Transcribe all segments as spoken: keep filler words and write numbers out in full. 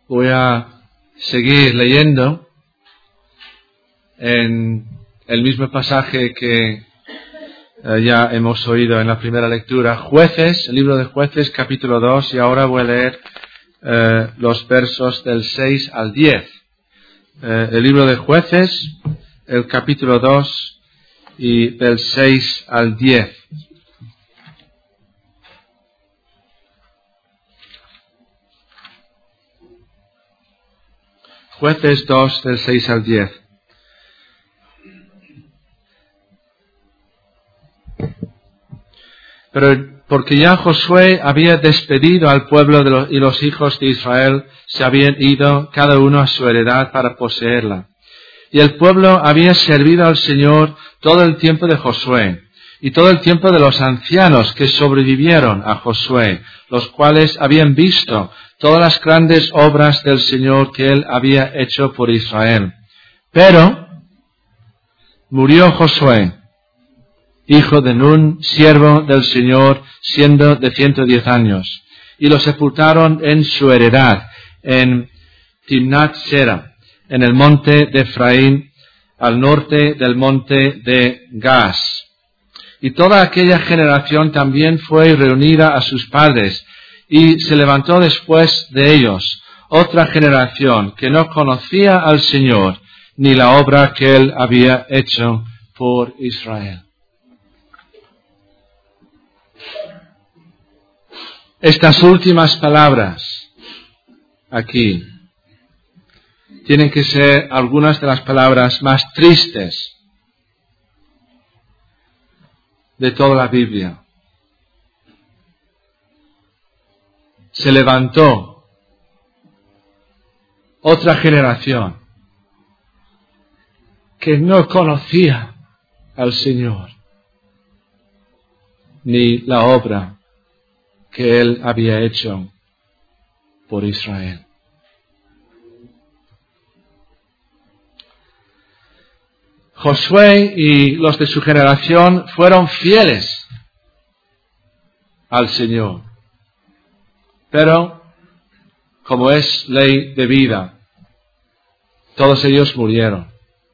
Voy a seguir leyendo en el mismo pasaje que eh, ya hemos oído en la primera lectura. Jueces, el libro de Jueces, capítulo dos, y ahora voy a leer eh, los versos del seis al diez. Eh, el libro de Jueces, el capítulo dos, y del seis al diez. Jueces dos, del seis al diez. Pero porque ya Josué había despedido al pueblo de los, y los hijos de Israel se habían ido cada uno a su heredad para poseerla. Y el pueblo había servido al Señor todo el tiempo de Josué y todo el tiempo de los ancianos que sobrevivieron a Josué, los cuales habían visto todas las grandes obras del Señor que él había hecho por Israel. Pero murió Josué, hijo de Nun, siervo del Señor, siendo de ciento diez años, y lo sepultaron en su heredad, en Timnat Sera, en el monte de Efraín, al norte del monte de Gaas. Y toda aquella generación también fue reunida a sus padres, y se levantó después de ellos otra generación que no conocía al Señor, ni la obra que él había hecho por Israel. Estas últimas palabras aquí tienen que ser algunas de las palabras más tristes de toda la Biblia. Se levantó otra generación que no conocía al Señor, ni la obra que él había hecho por Israel. Josué y los de su generación fueron fieles al Señor, pero como es ley de vida, todos ellos murieron.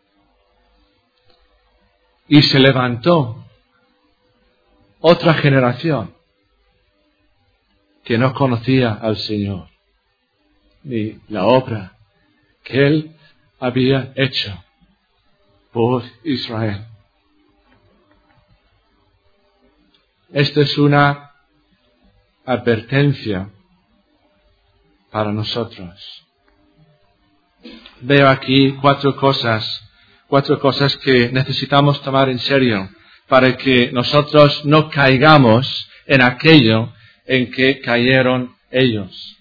Y se levantó otra generación que no conocía al Señor, ni la obra que él había hecho por Israel. Esta es una advertencia para nosotros. Veo aquí cuatro cosas, cuatro cosas que necesitamos tomar en serio para que nosotros no caigamos en aquello en que cayeron ellos.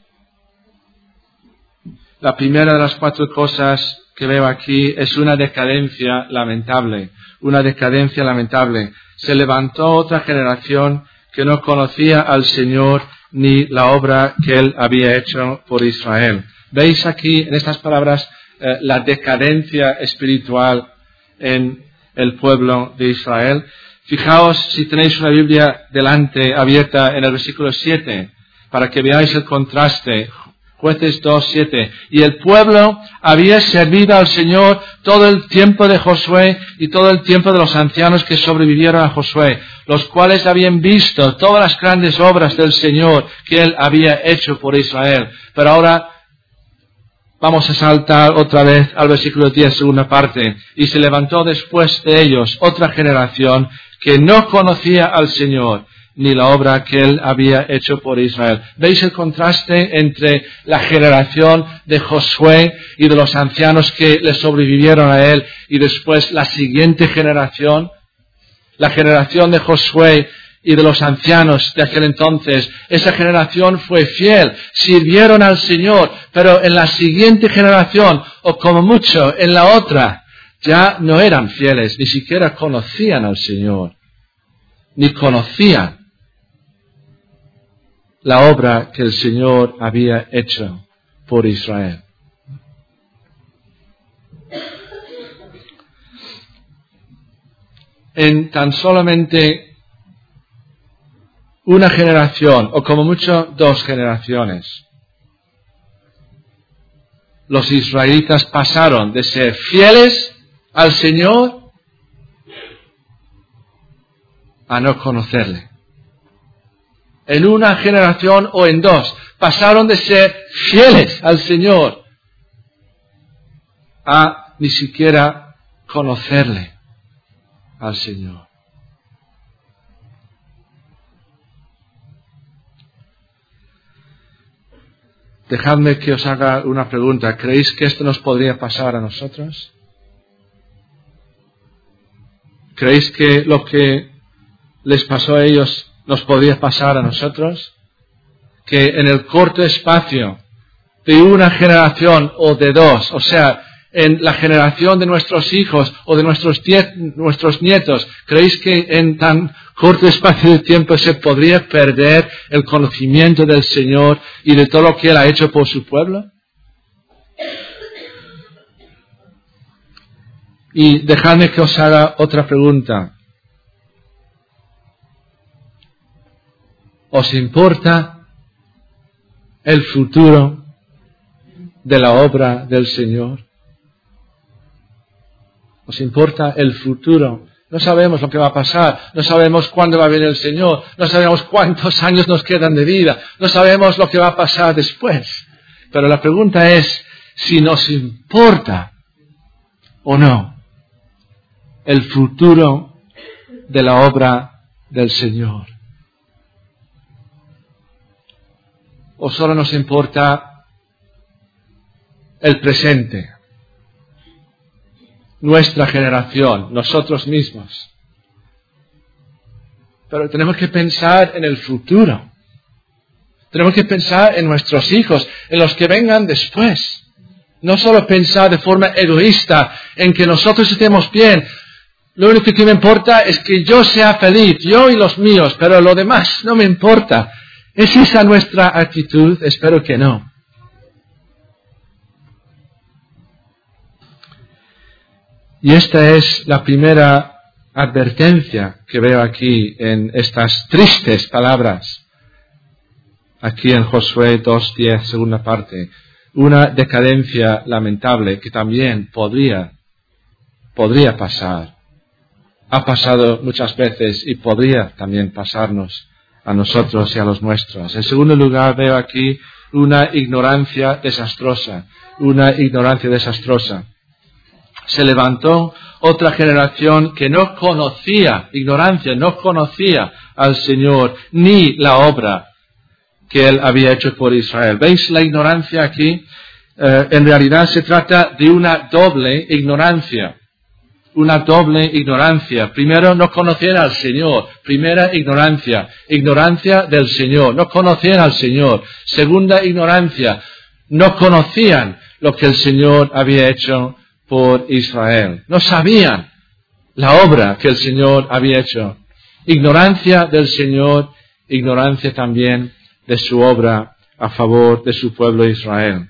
La primera de las cuatro cosas que veo aquí es una decadencia lamentable, una decadencia lamentable. Se levantó otra generación que no conocía al Señor ni la obra que él había hecho por Israel. ¿Veis aquí en estas palabras eh, la decadencia espiritual en el pueblo de Israel? Fijaos, si tenéis una Biblia delante, abierta en el versículo siete, para que veáis el contraste. Jueces dos, siete. Y el pueblo había servido al Señor todo el tiempo de Josué y todo el tiempo de los ancianos que sobrevivieron a Josué, los cuales habían visto todas las grandes obras del Señor que él había hecho por Israel. Pero ahora vamos a saltar otra vez al versículo diez, segunda parte. Y se levantó después de ellos otra generación que no conocía al Señor, ni la obra que él había hecho por Israel. ¿Veis el contraste entre la generación de Josué y de los ancianos que le sobrevivieron a él y después la siguiente generación? La generación de Josué y de los ancianos de aquel entonces, esa generación fue fiel, sirvieron al Señor, pero en la siguiente generación, o como mucho en la otra, ya no eran fieles, ni siquiera conocían al Señor, ni conocían la obra que el Señor había hecho por Israel. En tan solamente una generación, o como mucho dos generaciones, los israelitas pasaron de ser fieles al Señor a no conocerle. En una generación o en dos, pasaron de ser fieles al Señor a ni siquiera conocerle al Señor. Dejadme que os haga una pregunta. ¿Creéis que esto nos podría pasar a nosotros? ¿Creéis que lo que les pasó a ellos nos podría pasar a nosotros? Que en el corto espacio de una generación o de dos, o sea, en la generación de nuestros hijos o de nuestros, tie- nuestros nietos, ¿creéis que en tan corto espacio de tiempo se podría perder el conocimiento del Señor y de todo lo que Él ha hecho por su pueblo? Y dejadme que os haga otra pregunta. ¿Os importa el futuro de la obra del Señor? ¿Os importa el futuro? No sabemos lo que va a pasar, no sabemos cuándo va a venir el Señor, no sabemos cuántos años nos quedan de vida, no sabemos lo que va a pasar después. Pero la pregunta es si nos importa o no el futuro de la obra del Señor. ¿O solo nos importa el presente? Nuestra generación, nosotros mismos. Pero tenemos que pensar en el futuro. Tenemos que pensar en nuestros hijos, en los que vengan después. No solo pensar de forma egoísta en que nosotros estemos bien. Lo único que me importa es que yo sea feliz, yo y los míos, pero lo demás no me importa. ¿Es esa nuestra actitud? Espero que no. Y esta es la primera advertencia que veo aquí en estas tristes palabras. Aquí en Josué dos diez, segunda parte. Una decadencia lamentable que también podría, podría pasar. Ha pasado muchas veces y podría también pasarnos a nosotros y a los nuestros. En segundo lugar, veo aquí una ignorancia desastrosa. Una ignorancia desastrosa. Se levantó otra generación que no conocía, ignorancia, no conocía al Señor ni la obra que Él había hecho por Israel. ¿Veis la ignorancia aquí? Eh, en realidad se trata de una doble ignorancia. Una doble ignorancia. Primero, no conocían al Señor. Primera ignorancia. Ignorancia del Señor. No conocían al Señor. Segunda ignorancia. No conocían lo que el Señor había hecho por Israel. No sabían la obra que el Señor había hecho. Ignorancia del Señor, ignorancia también de su obra a favor de su pueblo Israel.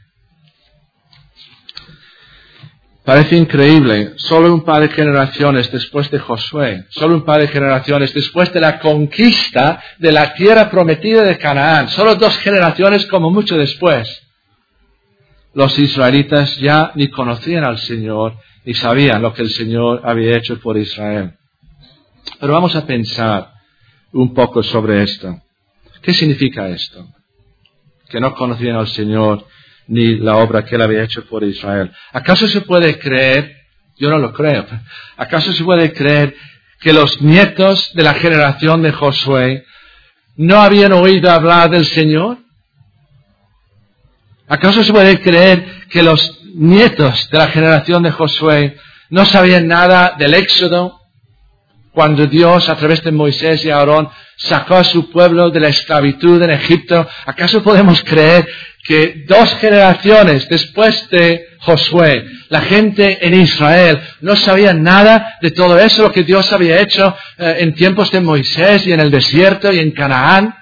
Parece increíble, solo un par de generaciones después de Josué, solo un par de generaciones después de la conquista de la tierra prometida de Canaán, solo dos generaciones como mucho después. Los israelitas ya ni conocían al Señor, ni sabían lo que el Señor había hecho por Israel. Pero vamos a pensar un poco sobre esto. ¿Qué significa esto? Que no conocían al Señor ni la obra que Él había hecho por Israel. ¿Acaso se puede creer, yo no lo creo, acaso se puede creer que los nietos de la generación de Josué no habían oído hablar del Señor? ¿Acaso se puede creer que los nietos de la generación de Josué no sabían nada del Éxodo? Cuando Dios, a través de Moisés y Aarón, sacó a su pueblo de la esclavitud en Egipto, ¿acaso podemos creer que dos generaciones después de Josué, la gente en Israel no sabía nada de todo eso, lo que Dios había hecho eh, en tiempos de Moisés y en el desierto y en Canaán?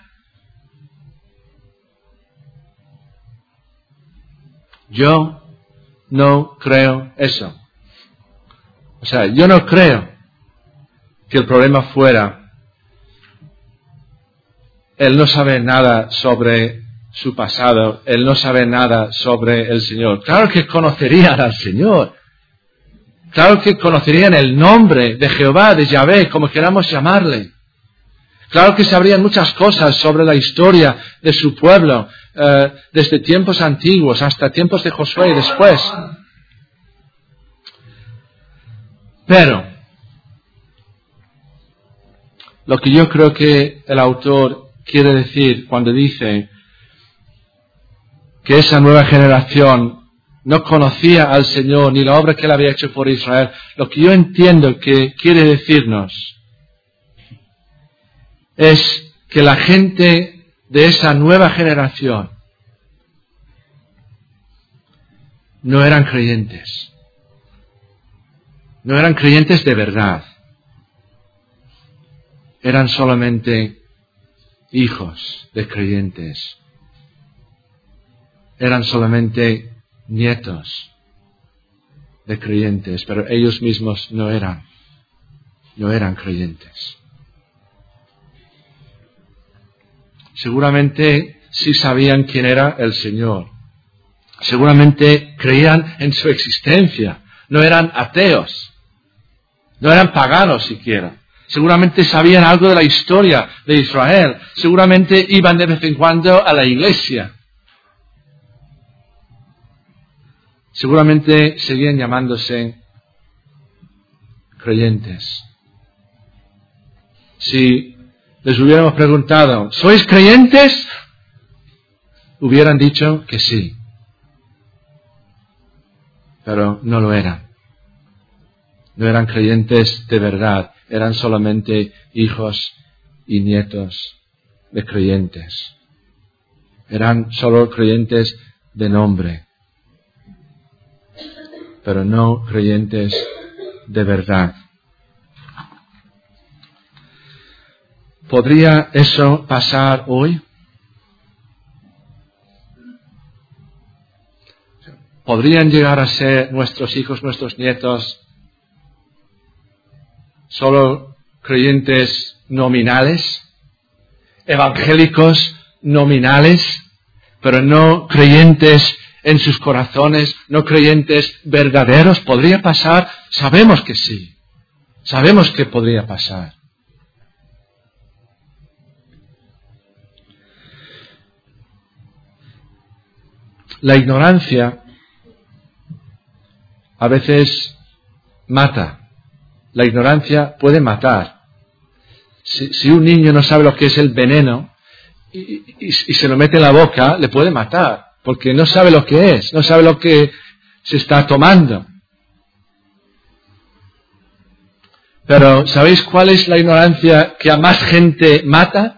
Yo no creo eso. O sea, yo no creo que el problema fuera el no saber nada sobre su pasado, él no sabe nada sobre el Señor. Claro que conocerían al Señor. Claro que conocerían el nombre de Jehová, de Yahvé, como queramos llamarle. Claro que sabrían muchas cosas sobre la historia de su pueblo, eh, desde tiempos antiguos hasta tiempos de Josué y después. Pero, lo que yo creo que el autor quiere decir cuando dice que esa nueva generación no conocía al Señor ni la obra que Él había hecho por Israel, lo que yo entiendo que quiere decirnos es que la gente de esa nueva generación no eran creyentes. No eran creyentes de verdad. Eran solamente hijos de creyentes. Eran solamente nietos de creyentes, pero ellos mismos no eran, no eran creyentes. Seguramente sí sabían quién era el Señor. Seguramente creían en su existencia. No eran ateos. No eran paganos siquiera. Seguramente sabían algo de la historia de Israel. Seguramente iban de vez en cuando a la iglesia. Seguramente seguían llamándose creyentes. Si les hubiéramos preguntado, ¿sois creyentes? Hubieran dicho que sí. Pero no lo eran. No eran creyentes de verdad. Eran solamente hijos y nietos de creyentes. Eran solo creyentes de nombre, pero no creyentes de verdad. ¿Podría eso pasar hoy? ¿Podrían llegar a ser nuestros hijos, nuestros nietos, solo creyentes nominales, evangélicos nominales, pero no creyentes en sus corazones, no creyentes verdaderos? ¿Podría pasar? Sabemos que sí. Sabemos que podría pasar. La ignorancia a veces mata. La ignorancia puede matar. Si, si un niño no sabe lo que es el veneno y, y, y se lo mete en la boca, le puede matar, porque no sabe lo que es, no sabe lo que se está tomando. Pero ¿sabéis cuál es la ignorancia que a más gente mata?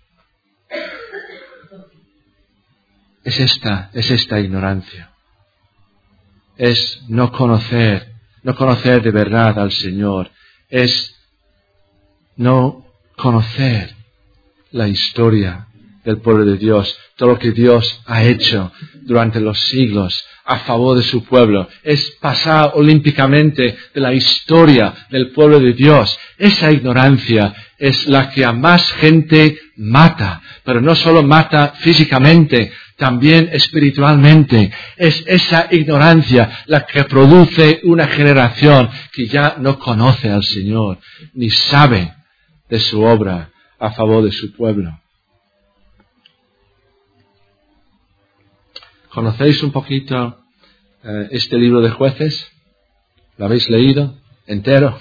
Es esta, es esta ignorancia. Es no conocer, no conocer de verdad al Señor. Es no conocer la historia del pueblo de Dios, todo lo que Dios ha hecho durante los siglos a favor de su pueblo. Es pasar olímpicamente de la historia del pueblo de Dios. Esa ignorancia es la que a más gente mata, pero no solo mata físicamente, también espiritualmente. Es esa ignorancia la que produce una generación que ya no conoce al Señor, ni sabe de su obra a favor de su pueblo. ¿Conocéis un poquito eh, este libro de Jueces? ¿Lo habéis leído entero?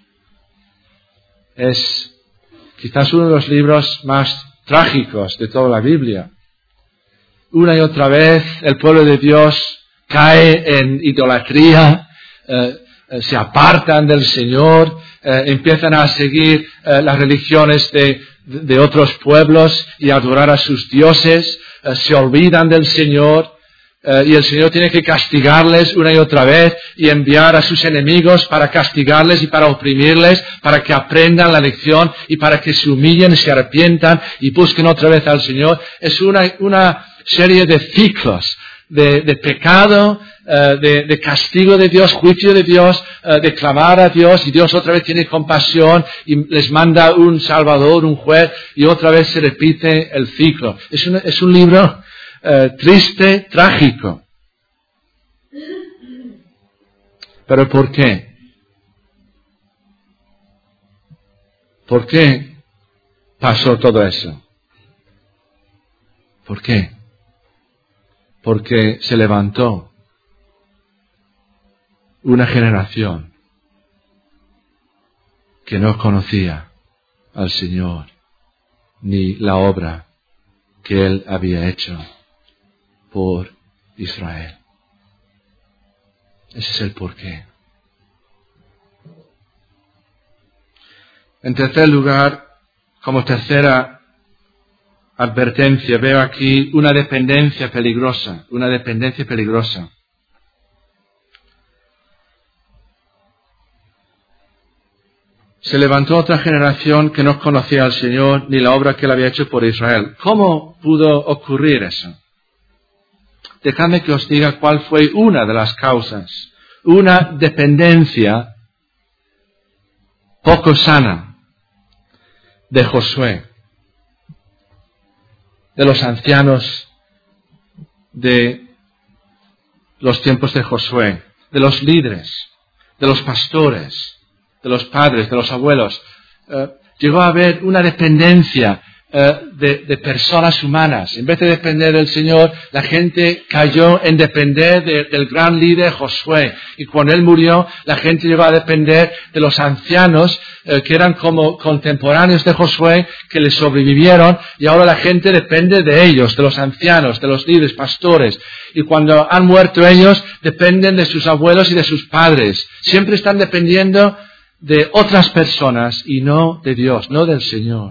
Es quizás uno de los libros más trágicos de toda la Biblia. Una y otra vez el pueblo de Dios cae en idolatría, eh, eh, se apartan del Señor, eh, empiezan a seguir eh, las religiones de, de otros pueblos y a adorar a sus dioses, eh, se olvidan del Señor. Uh, y el Señor tiene que castigarles una y otra vez y enviar a sus enemigos para castigarles y para oprimirles, para que aprendan la lección y para que se humillen, se arrepientan y busquen otra vez al Señor. Es una, una serie de ciclos de, de pecado, uh, de, de castigo de Dios, juicio de Dios, uh, de clamar a Dios, y Dios otra vez tiene compasión y les manda un Salvador, un juez, y otra vez se repite el ciclo. Es un, es un libro eh, triste, trágico. ¿Pero por qué? ¿Por qué pasó todo eso? ¿Por qué? Porque se levantó una generación que no conocía al Señor ni la obra que Él había hecho por Israel. Ese es el porqué. En tercer lugar, como tercera advertencia, veo aquí una dependencia peligrosa, una dependencia peligrosa. Se levantó otra generación que no conocía al Señor ni la obra que Él había hecho por Israel. ¿Cómo pudo ocurrir eso? Dejadme que os diga cuál fue una de las causas. Una dependencia poco sana de Josué, de los ancianos de los tiempos de Josué, de los líderes, de los pastores, de los padres, de los abuelos. Eh, llegó a haber una dependencia eh, de, de personas humanas. En vez de depender del Señor, la gente cayó en depender de, del gran líder Josué. Y cuando él murió, la gente llegó a depender de los ancianos eh, que eran como contemporáneos de Josué, que le sobrevivieron. Y ahora la gente depende de ellos, de los ancianos, de los líderes, pastores. Y cuando han muerto ellos, dependen de sus abuelos y de sus padres. Siempre están dependiendo de otras personas y no de Dios, no del Señor.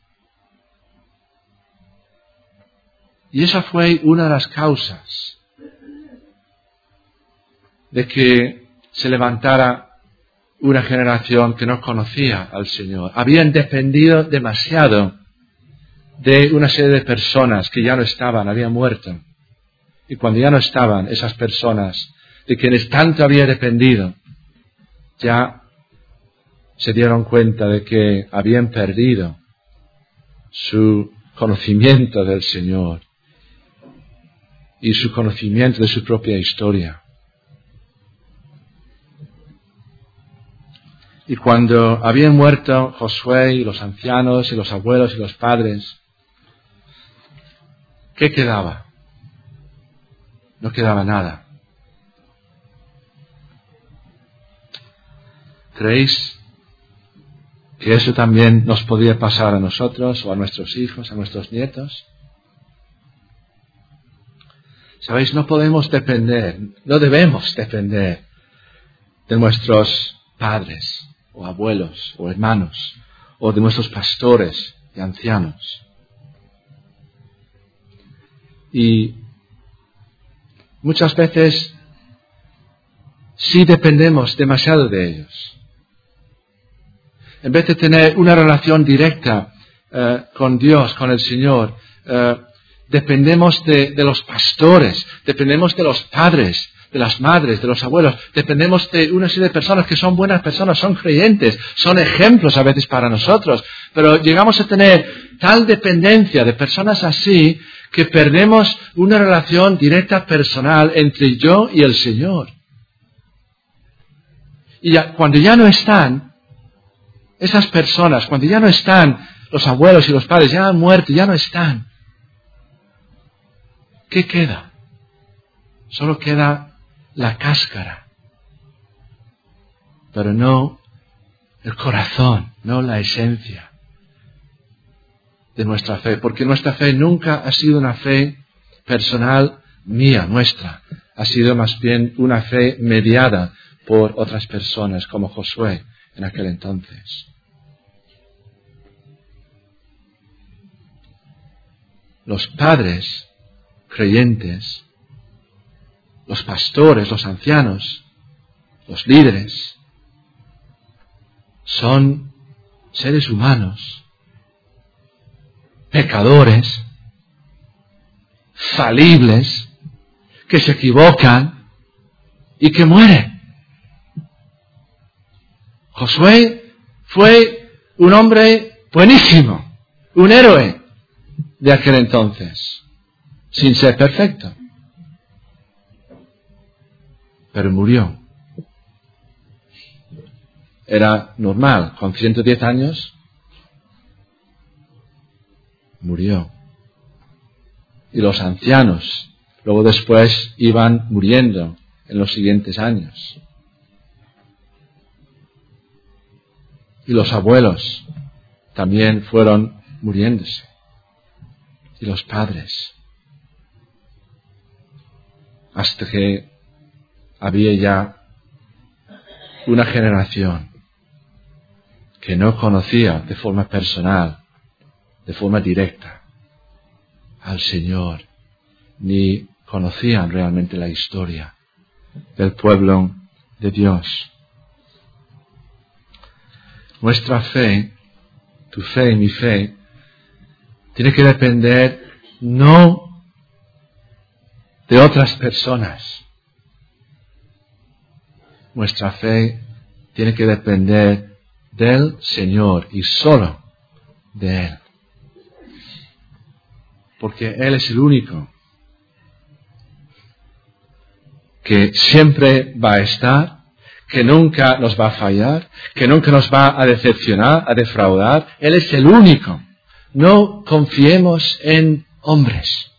Y esa fue una de las causas de que se levantara una generación que no conocía al Señor. Habían dependido demasiado de una serie de personas que ya no estaban, habían muerto. Y cuando ya no estaban esas personas de quienes tanto había dependido, ya se dieron cuenta de que habían perdido su conocimiento del Señor y su conocimiento de su propia historia. Y cuando habían muerto Josué y los ancianos y los abuelos y los padres, ¿qué quedaba? No quedaba nada. ¿Creéis que eso también nos podría pasar a nosotros o a nuestros hijos, a nuestros nietos? Sabéis, no podemos depender, no debemos depender de nuestros padres o abuelos o hermanos o de nuestros pastores y ancianos. Y muchas veces sí dependemos demasiado de ellos. En vez de tener una relación directa eh, con Dios, con el Señor, eh, dependemos de, de los pastores, dependemos de los padres, de las madres, de los abuelos, dependemos de una serie de personas que son buenas personas, son creyentes, son ejemplos a veces para nosotros, pero llegamos a tener tal dependencia de personas así que perdemos una relación directa personal entre yo y el Señor. Y ya, cuando ya no están esas personas, cuando ya no están los abuelos y los padres, ya han muerto, ya no están, ¿qué queda? Solo queda la cáscara, pero no el corazón, no la esencia de nuestra fe, porque nuestra fe nunca ha sido una fe personal mía, nuestra, ha sido más bien una fe mediada por otras personas, como Josué en aquel entonces. Los padres creyentes, los pastores, los ancianos, los líderes, son seres humanos, pecadores, falibles, que se equivocan y que mueren. Josué fue un hombre buenísimo, un héroe de aquel entonces. sin ser perfecto. Pero murió. Era normal, con ciento diez años, murió. Y los ancianos, luego después, iban muriendo en los siguientes años. Y los abuelos también fueron muriéndose. Y los padres. Hasta que había ya una generación que no conocía de forma personal, de forma directa, al Señor, ni conocían realmente la historia del pueblo de Dios. Nuestra fe, tu fe y mi fe, tiene que depender no de otras personas. Nuestra fe tiene que depender del Señor y solo de Él. Porque Él es el único que siempre va a estar, que nunca nos va a fallar, que nunca nos va a decepcionar, a defraudar. Él es el único. No confiemos en hombres.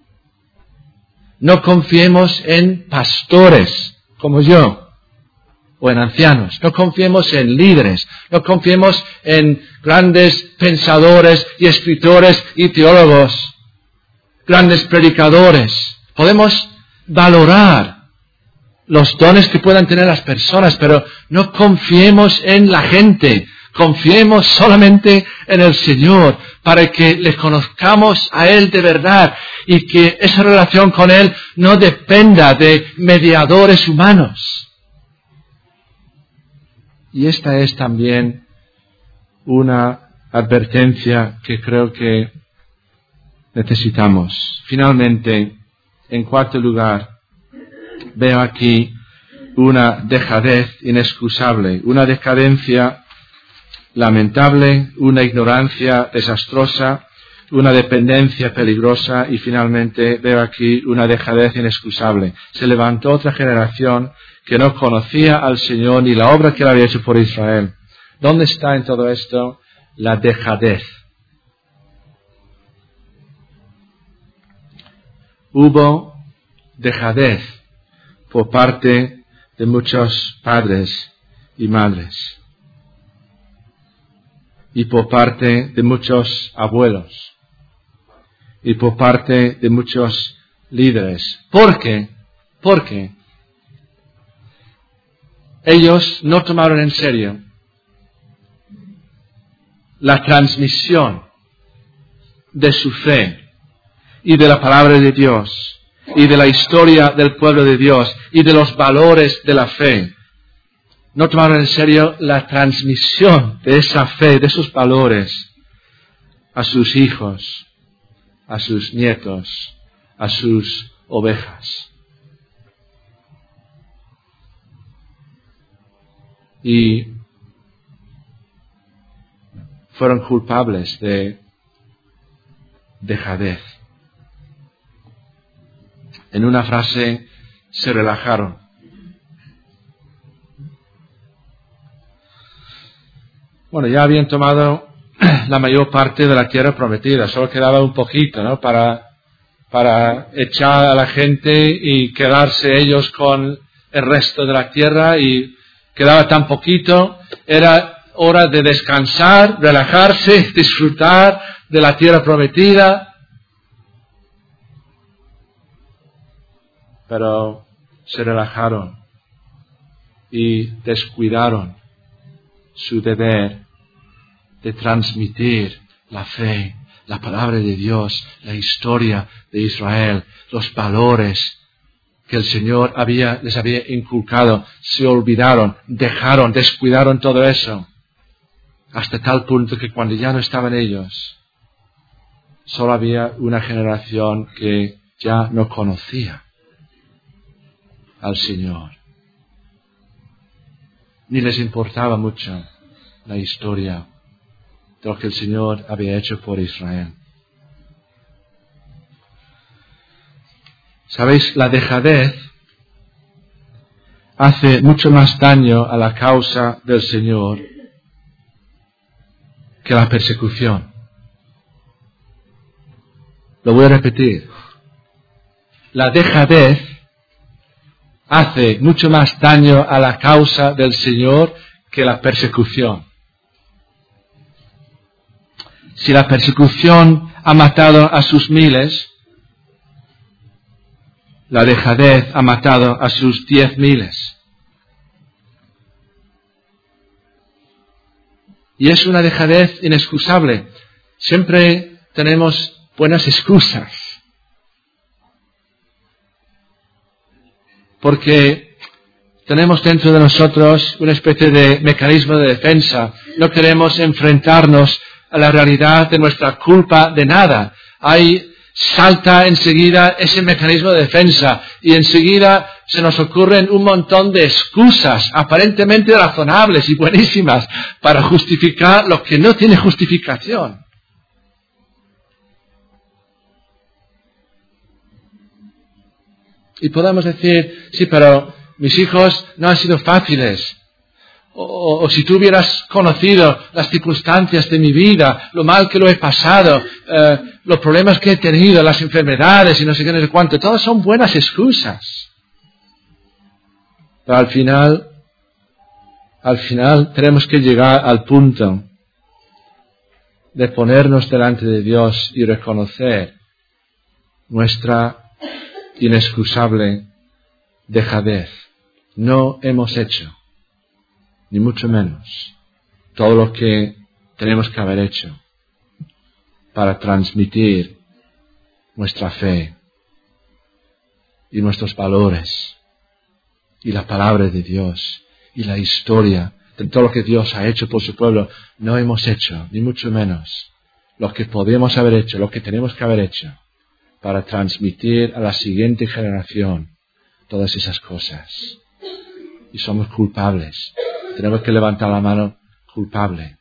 No confiemos en pastores como yo o en ancianos. No confiemos en líderes. No confiemos en grandes pensadores y escritores y teólogos, grandes predicadores. Podemos valorar los dones que puedan tener las personas, pero no confiemos en la gente. Confiemos solamente en el Señor para que le conozcamos a Él de verdad y que esa relación con Él no dependa de mediadores humanos. Y esta es también una advertencia que creo que necesitamos. Finalmente, en cuarto lugar, veo aquí una dejadez inexcusable, una decadencia lamentable, una ignorancia desastrosa, una dependencia peligrosa y finalmente veo aquí una dejadez inexcusable. Se levantó otra generación que no conocía al Señor ni la obra que Él había hecho por Israel. ¿Dónde está en todo esto la dejadez? Hubo dejadez por parte de muchos padres y madres y por parte de muchos abuelos y por parte de muchos líderes. ¿Por qué? Porque ellos no tomaron en serio la transmisión de su fe y de la palabra de Dios y de la historia del pueblo de Dios y de los valores de la fe. No tomaron en serio la transmisión de esa fe, de esos valores a sus hijos, a sus nietos, a sus ovejas. Y fueron culpables de dejadez. En una frase, se relajaron. Bueno, ya habían tomado la mayor parte de la tierra prometida, solo quedaba un poquito, ¿no? Para, para echar a la gente y quedarse ellos con el resto de la tierra y quedaba tan poquito, era hora de descansar, relajarse, disfrutar de la tierra prometida. Pero se relajaron y descuidaron su deber de transmitir la fe, la palabra de Dios, la historia de Israel, los valores que el Señor había, les había inculcado. Se olvidaron, dejaron, descuidaron todo eso, hasta tal punto que cuando ya no estaban ellos, solo había una generación que ya no conocía al Señor. Ni les importaba mucho la historia de lo que el Señor había hecho por Israel. Sabéis, la dejadez hace mucho más daño a la causa del Señor que la persecución. Lo voy a repetir. La dejadez hace mucho más daño a la causa del Señor que la persecución. Si la persecución ha matado a sus miles, la dejadez ha matado a sus diez miles. Y es una dejadez inexcusable. Siempre tenemos buenas excusas. Porque tenemos dentro de nosotros una especie de mecanismo de defensa. No queremos enfrentarnos a la realidad de nuestra culpa de nada. Ahí salta enseguida ese mecanismo de defensa y enseguida se nos ocurren un montón de excusas aparentemente razonables y buenísimas para justificar lo que no tiene justificación. Y podemos decir, sí, pero mis hijos no han sido fáciles. O, o, o si tú hubieras conocido las circunstancias de mi vida, lo mal que lo he pasado, eh, los problemas que he tenido, las enfermedades y no sé qué, no sé cuánto, todas son buenas excusas. Pero al final, al final tenemos que llegar al punto de ponernos delante de Dios y reconocer nuestra inexcusable dejadez. No hemos hecho, ni mucho menos, todo lo que tenemos que haber hecho para transmitir nuestra fe y nuestros valores y la palabra de Dios y la historia de todo lo que Dios ha hecho por su pueblo. No hemos hecho, ni mucho menos, lo que podemos haber hecho, lo que tenemos que haber hecho para transmitir a la siguiente generación todas esas cosas. Y somos culpables. Tenemos que levantar la mano culpable.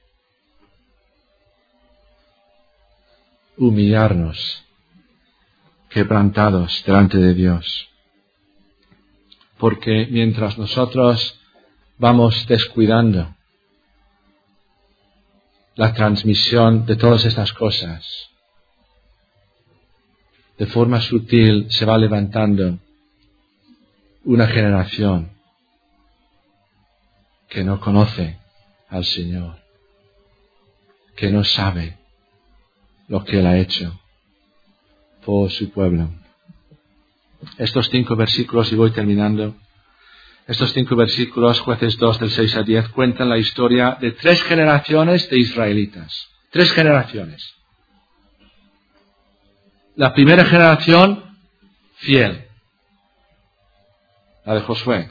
Humillarnos, quebrantados delante de Dios. Porque mientras nosotros vamos descuidando la transmisión de todas estas cosas, de forma sutil se va levantando una generación que no conoce al Señor, que no sabe lo que Él ha hecho por su pueblo. Estos cinco versículos, y voy terminando, estos cinco versículos, Jueces dos, del seis al diez, cuentan la historia de tres generaciones de israelitas. Tres generaciones. La primera generación, fiel, la de Josué.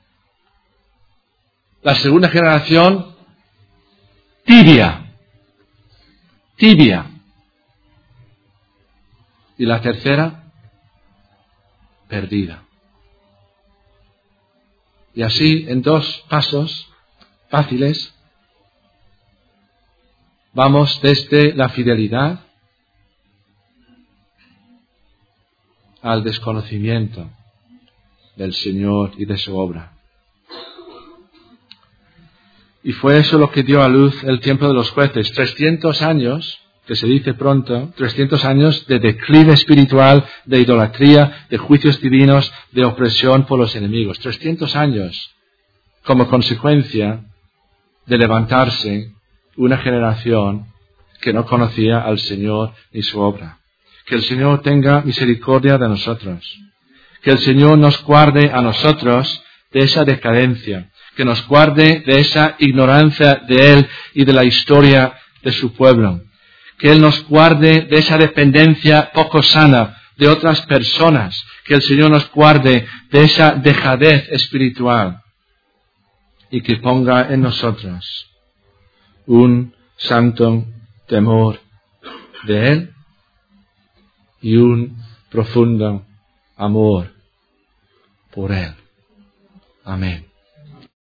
La segunda generación, tibia, tibia. Y la tercera, perdida. Y así, en dos pasos fáciles, vamos desde la fidelidad al desconocimiento del Señor y de su obra. Y fue eso lo que dio a luz el tiempo de los jueces. trescientos años, que se dice pronto, trescientos años de declive espiritual, de idolatría, de juicios divinos, de opresión por los enemigos. trescientos años como consecuencia de levantarse una generación que no conocía al Señor ni su obra. Que el Señor tenga misericordia de nosotros. Que el Señor nos guarde a nosotros de esa decadencia. Que nos guarde de esa ignorancia de Él y de la historia de su pueblo. Que Él nos guarde de esa dependencia poco sana de otras personas. Que el Señor nos guarde de esa dejadez espiritual. Y que ponga en nosotros un santo temor de Él y un profundo amor por Él. Amén.